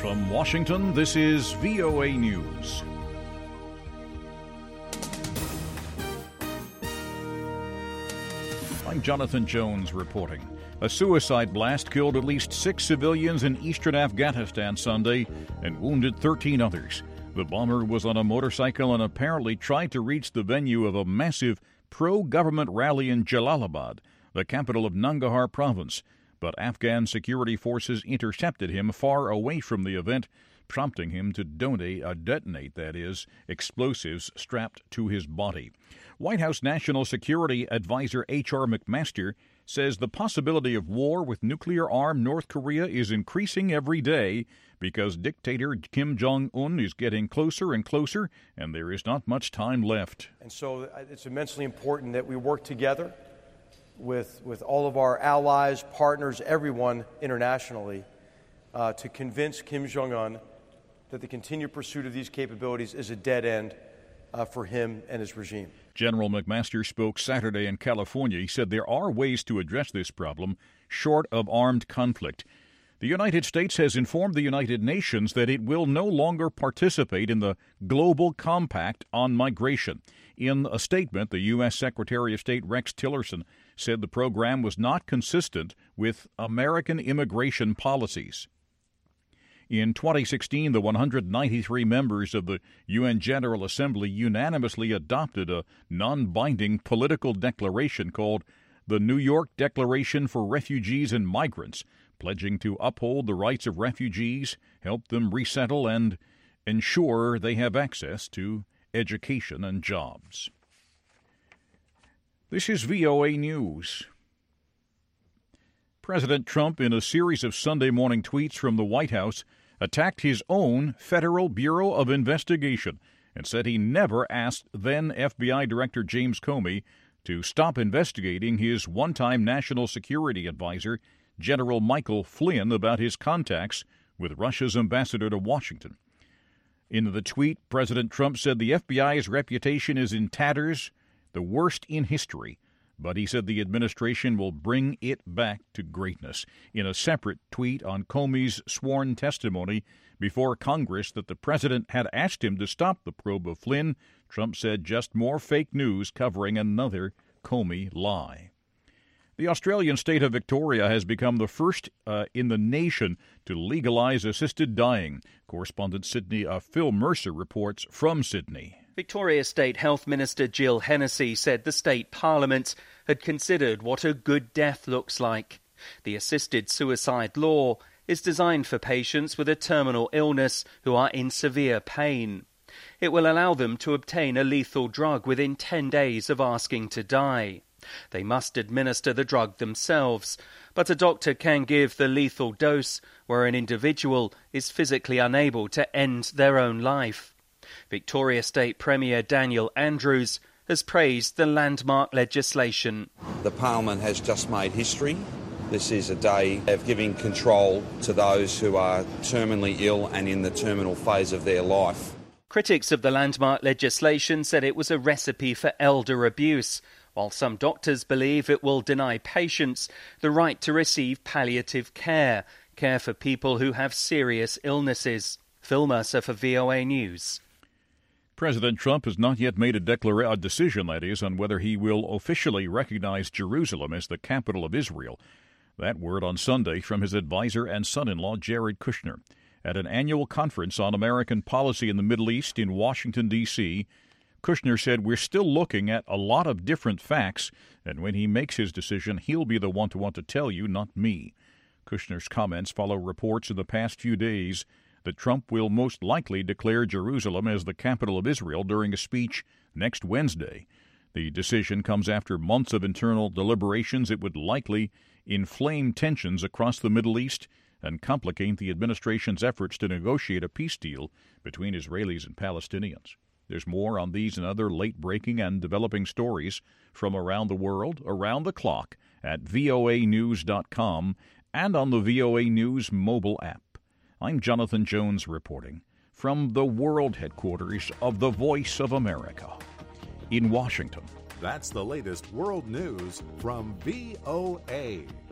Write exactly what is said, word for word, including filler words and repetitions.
From Washington, this is V O A News. I'm Jonathan Jones reporting. A suicide blast killed at least six civilians in eastern Afghanistan Sunday and wounded thirteen others. The bomber was on a motorcycle and apparently tried to reach the venue of a massive pro-government rally in Jalalabad, the capital of Nangarhar province. But Afghan security forces intercepted him far away from the event, prompting him to donate, uh, detonate, that is, explosives strapped to his body. White House National Security Advisor H R McMaster says the possibility of war with nuclear-armed North Korea is increasing every day because dictator Kim Jong-un is getting closer and closer, and there is not much time left. And so it's immensely important that we work together with with all of our allies, partners, everyone internationally, uh, to convince Kim Jong-un that the continued pursuit of these capabilities is a dead end uh, for him and his regime. General McMaster spoke Saturday in California. He said there are ways to address this problem short of armed conflict. The United States has informed the United Nations that it will no longer participate in the Global Compact on Migration. In a statement, the U S. Secretary of State Rex Tillerson said the program was not consistent with American immigration policies. In twenty sixteen, the one hundred ninety-three members of the U N General Assembly unanimously adopted a non-binding political declaration called the New York Declaration for Refugees and Migrants, pledging to uphold the rights of refugees, help them resettle, and ensure they have access to education and jobs. This is V O A News. President Trump, in a series of Sunday morning tweets from the White House, attacked his own Federal Bureau of Investigation and said he never asked then F B I Director James Comey to stop investigating his one-time national security advisor, General Michael Flynn, about his contacts with Russia's ambassador to Washington. In the tweet, President Trump said the F B I's reputation is in tatters, the worst in history, but he said the administration will bring it back to greatness. In a separate tweet on Comey's sworn testimony before Congress that the president had asked him to stop the probe of Flynn, Trump said just more fake news covering another Comey lie. The Australian state of Victoria has become the first uh, in the nation to legalize assisted dying. Correspondent Sydney uh, Phil Mercer reports from Sydney. Victoria State Health Minister Jill Hennessy said the state parliament had considered what a good death looks like. The assisted suicide law is designed for patients with a terminal illness who are in severe pain. It will allow them to obtain a lethal drug within ten days of asking to die. They must administer the drug themselves, but a doctor can give the lethal dose where an individual is physically unable to end their own life. Victoria State Premier Daniel Andrews has praised the landmark legislation. The Parliament has just made history. This is a day of giving control to those who are terminally ill and in the terminal phase of their life. Critics of the landmark legislation said it was a recipe for elder abuse, while some doctors believe it will deny patients the right to receive palliative care, care for people who have serious illnesses. Phil Mercer for V O A News. President Trump has not yet made a, declara- a decision, that is, on whether he will officially recognize Jerusalem as the capital of Israel. That word on Sunday from his advisor and son-in-law, Jared Kushner. At an annual conference on American policy in the Middle East in Washington, D C, Kushner said, "We're still looking at a lot of different facts, and when he makes his decision, he'll be the one to want to tell you, not me." Kushner's comments follow reports in the past few days that Trump will most likely declare Jerusalem as the capital of Israel during a speech next Wednesday. The decision comes after months of internal deliberations. It would likely inflame tensions across the Middle East and complicate the administration's efforts to negotiate a peace deal between Israelis and Palestinians. There's more on these and other late-breaking and developing stories from around the world, around the clock, at V O A news dot com and on the V O A News mobile app. I'm Jonathan Jones reporting from the world headquarters of the Voice of America in Washington. That's the latest world news from V O A.